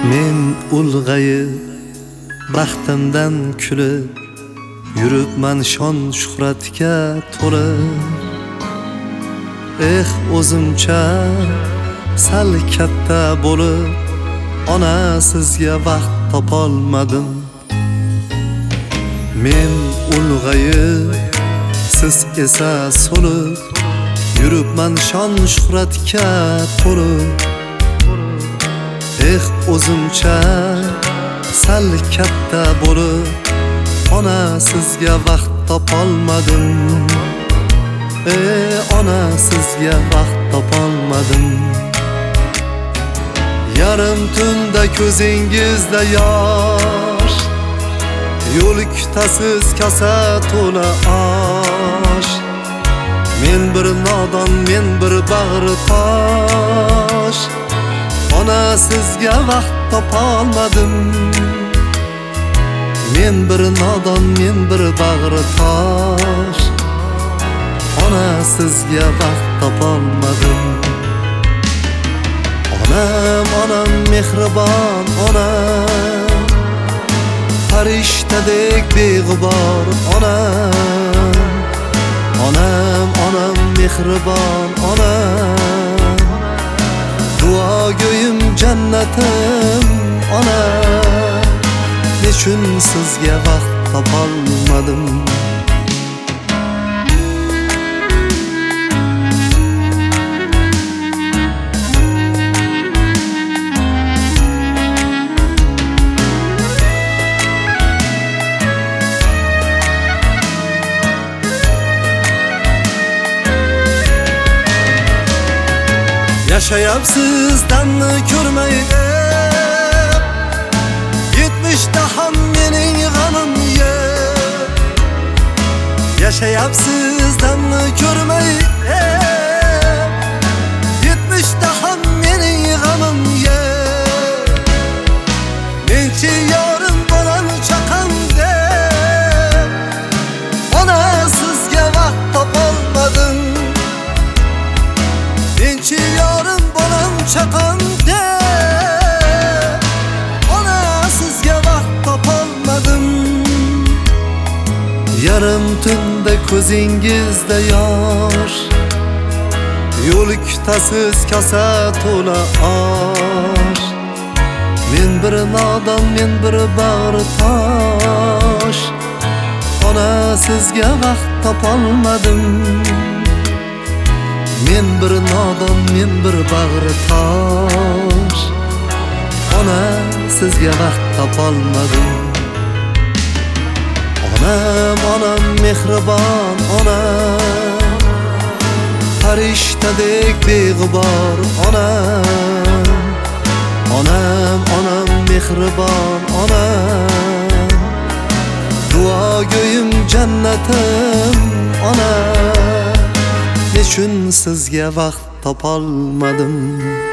Men ulg'ayib baxtimdan kulib yuribman shon shuhratga to'lib. O'zimcha sal katta bo'lib ona sizga vaqt topolmadim. Men ulg'ayib siz esa so'lib yuribman shon shuhratga to'lib. O'zimcha sal katta bo'lib ona sizga vaqt topolmadim. Ona sizga vaqt topolmadim. Yarim tunda ko'zingizda yosh, yo'likdasiz kosa to'la osh. Men bir nodon, men bir bag'ri tosh, ona sizga vaqt topolmadim. Men bir nodon, men bir bag'ri tosh, ona sizga vaqt topolmadim. Onam, onam mehribon onam, farishtadek beg'ubor onam. Onam, onam mehribon onam, duogo'yim jannatim onam. Nechun sizga vaqt topolmadim. Yaşayapsiz danni ko'rmay, 70'da ham mening g'amim yo'q. Yaşayapsiz danni ko'rmay, 70'da ham mening g'amim yo'q. Menchi yorim bolam chaqam deb ona sizga vaqt topolmadim. Menchi yorim bolam chaqam deb ona sizga vaqt topolmadim. Yarim tunda ko'zingizda yosh, yo'likdasiz kosa to'la osh. Men bir nodon, men bir bag'ri tosh, ona sizga vaqt topolmadim. Men bir nodon, men bir bag'ri tosh, ona sizga vaqt topolmadim. Onam, onam mehribon onam, farishtadek beg'ubor onam. Onam, onam mehribon onam, duogo'yim jannatim onam. Nechun sizga vaqt topolmadim.